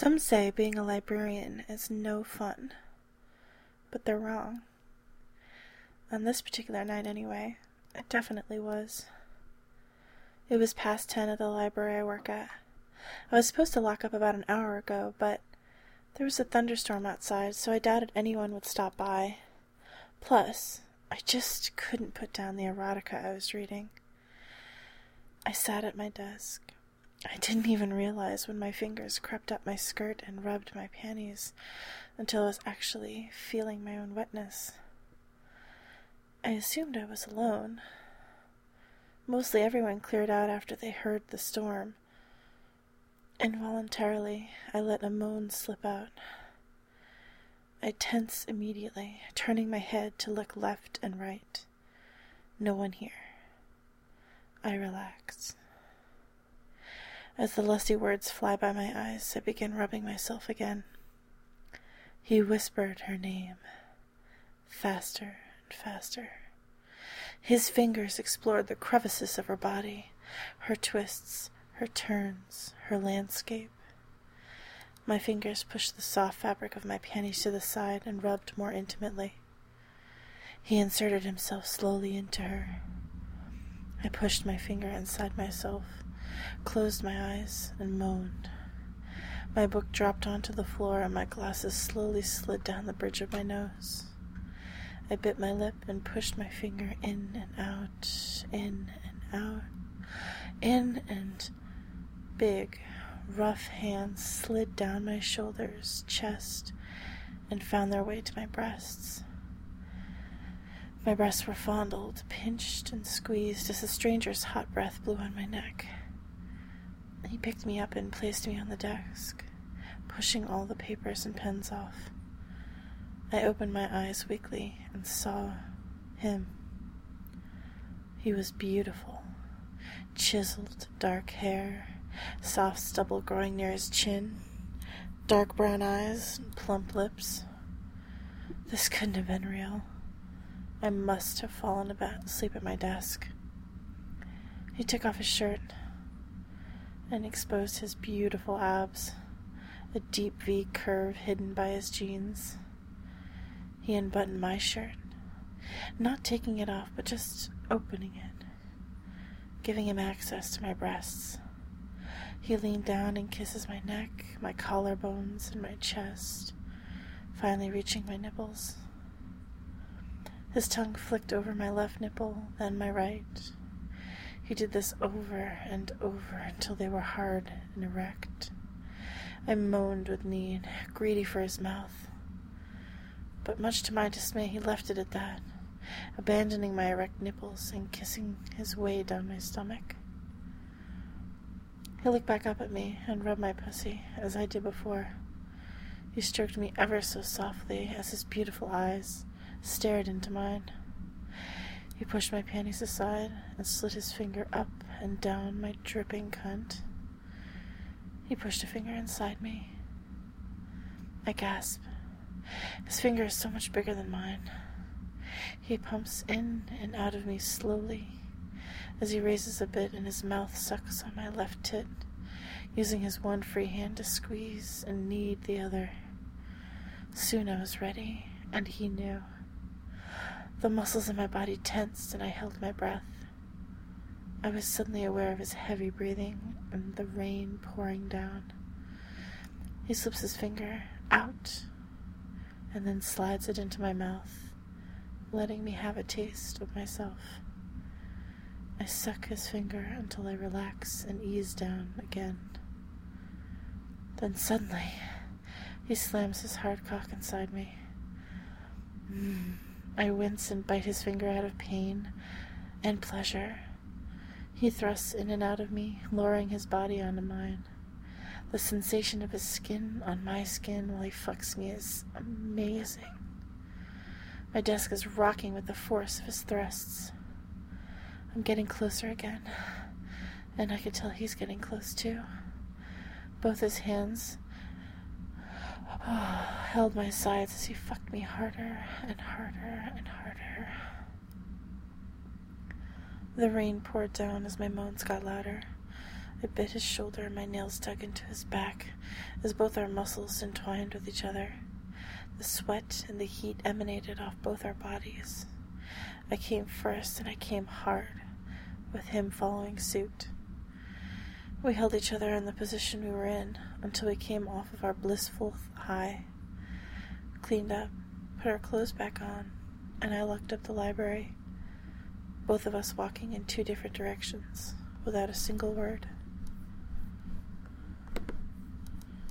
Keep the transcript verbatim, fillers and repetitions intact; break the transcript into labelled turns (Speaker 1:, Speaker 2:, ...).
Speaker 1: Some say being a librarian is no fun, but they're wrong. On this particular night anyway, it definitely was. It was past ten at the library I work at. I was supposed to lock up about an hour ago, but there was a thunderstorm outside, so I doubted anyone would stop by. Plus, I just couldn't put down the erotica I was reading. I sat at my desk. I didn't even realize when my fingers crept up my skirt and rubbed my panties until I was actually feeling my own wetness. I assumed I was alone. Mostly everyone cleared out after they heard the storm. Involuntarily, I let a moan slip out. I tense immediately, turning my head to look left and right. No one here. I relax. As the lusty words fly by my eyes, I begin rubbing myself again. He whispered her name, faster and faster. His fingers explored the crevices of her body, her twists, her turns, her landscape. My fingers pushed the soft fabric of my panties to the side and rubbed more intimately. He inserted himself slowly into her. I pushed my finger inside myself, closed my eyes, and moaned. My book dropped onto the floor and my glasses slowly slid down the bridge of my nose. I bit my lip and pushed my finger in and out, in and out, in and big, rough hands slid down my shoulders, chest, and found their way to my breasts. My breasts were fondled, pinched, and squeezed as a stranger's hot breath blew on my neck. He picked me up and placed me on the desk, pushing all the papers and pens off. I opened my eyes weakly and saw him. He was beautiful. Chiseled, dark hair, soft stubble growing near his chin, dark brown eyes, and plump lips. This couldn't have been real. I must have fallen about asleep at my desk. He took off his shirt and exposed his beautiful abs, a deep V curve hidden by his jeans. He unbuttoned my shirt, not taking it off, but just opening it, giving him access to my breasts. He leaned down and kisses my neck, my collarbones, and my chest, finally reaching my nipples. His tongue flicked over my left nipple, then my right. He did this over and over until they were hard and erect. I moaned with need, greedy for his mouth. But much to my dismay, he left it at that, abandoning my erect nipples and kissing his way down my stomach. He looked back up at me and rubbed my pussy, as I did before. He stroked me ever so softly as his beautiful eyes stared into mine. He pushed my panties aside and slid his finger up and down my dripping cunt. He pushed a finger inside me. I gasped. His finger is so much bigger than mine. He pumps in and out of me slowly as he raises a bit and his mouth sucks on my left tit, using his one free hand to squeeze and knead the other. Soon I was ready, and he knew. The muscles in my body tensed and I held my breath. I was suddenly aware of his heavy breathing and the rain pouring down. He slips his finger out and then slides it into my mouth, letting me have a taste of myself. I suck his finger until I relax and ease down again. Then suddenly, he slams his hard cock inside me. Mm. I wince and bite his finger out of pain and pleasure. He thrusts in and out of me, lowering his body onto mine. The sensation of his skin on my skin while he fucks me is amazing. My desk is rocking with the force of his thrusts. I'm getting closer again, and I could tell he's getting close too. Both his hands oh, held my sides as he fucked me harder and harder and harder. The rain poured down as my moans got louder. I bit his shoulder and my nails dug into his back as both our muscles entwined with each other. The sweat and the heat emanated off both our bodies. I came first and I came hard, with him following suit. We held each other in the position we were in until we came off of our blissful high, cleaned up, put our clothes back on, and I locked up the library, both of us walking in two different directions, without a single word.